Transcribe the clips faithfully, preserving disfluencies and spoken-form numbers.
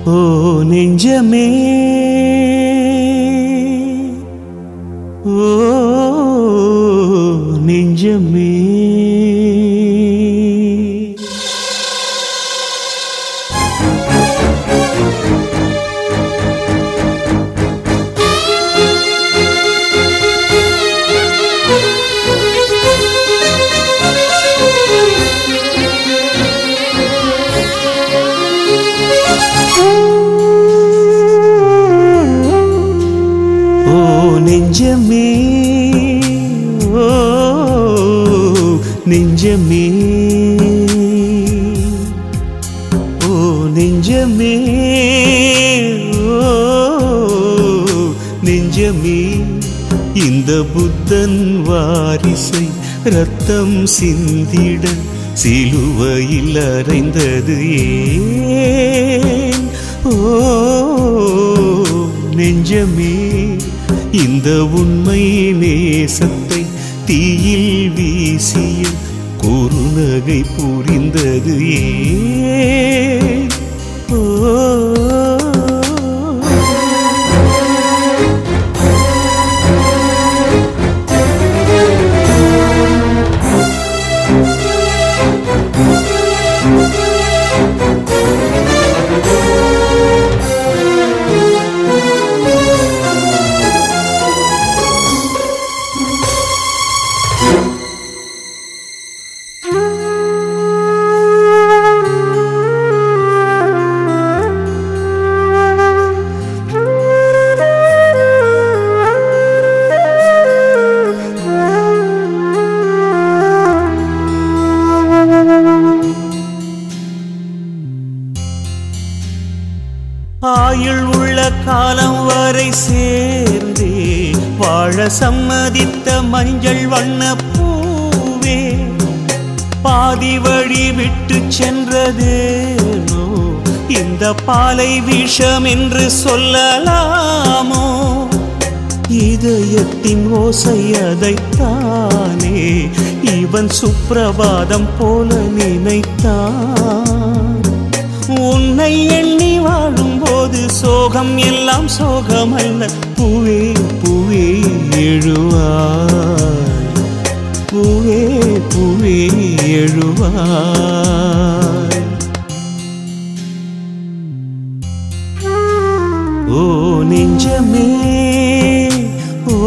ஓ நெஞ்சமே ஓ நெஞ்சமே நெஞ்சமே ஓ நெஞ்சமே ஓ நெஞ்சமே ஓ நெஞ்சமே இந்த புத்தன் வாரிசை ரத்தம் சிந்திட சிலுவையில் அறைந்தது ஏன் ஓ நெஞ்சமே இந்த உண்மை நேசத்தை தீயில் வீசிய குறுநகை புரிந்தது ஏன் ஓ ஆயுள் உள்ள காலம் வரை சேர்ந்தே வாழ சம்மதித்த மஞ்சள் வண்ண பூவே பாதி வழி விட்டு சென்றதேனோ இந்த பாலை விஷம் என்று சொல்லலாமோ இதயத்தின் ஓசை அதைத்தானே இவன் சுப்பிரபாதம் போல நினைத்தான் உன்னை எண்ணி வாழும் போது சோகம் எல்லாம் சோகமல்ல பூவே பூவே எழுவாய் பூவே பூவே எழுவாய் ஓ நெஞ்சமே ஓ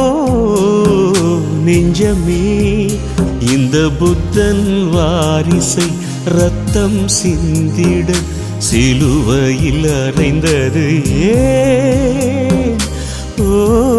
நெஞ்சமே இந்த புத்தன் வாரிசை ரத்தம் சிந்திட சிலுவையில் அறைந்தது ஏன் ஓ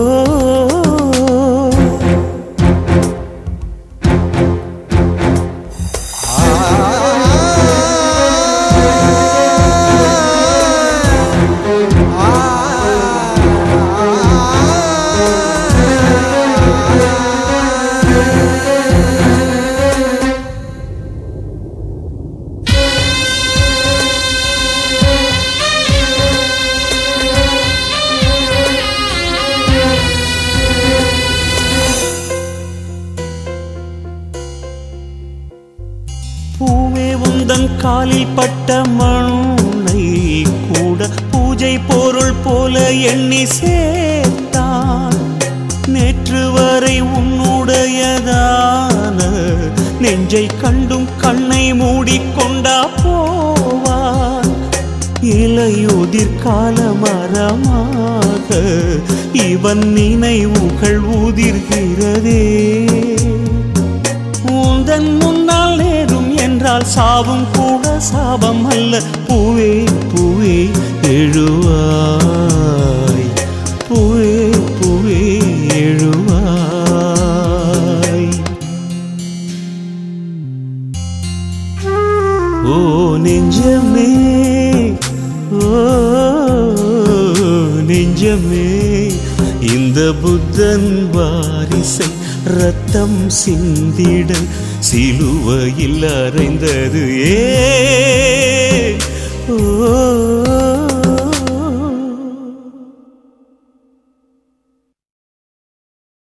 பூவே உந்தன் காலில் பட்ட மண்ணை கூட பூஜை பொருள் போல எண்ணி சேர்த்தான் நேற்று வரை உன்னுடையதான நெஞ்சை கண்டும் கண்ணை மூடிக்கொண்டா போவான் இலையுதிர் கால மரமாக இவன் நினைவுகள் உதிர்கிறதே உந்தன் முன்னால் நேரும் என்றால் சாவும் கூட சாபம் அல்ல பூவே பூவே எழுவாய் பூவே பூவே எழுவாய் ஓ நெஞ்சமே ஓ நெஞ்சமே இந்த புத்தன் வாரிசை ரத்தம் சிந்திட சிலுவையில் அறைந்தது ஏ ஓ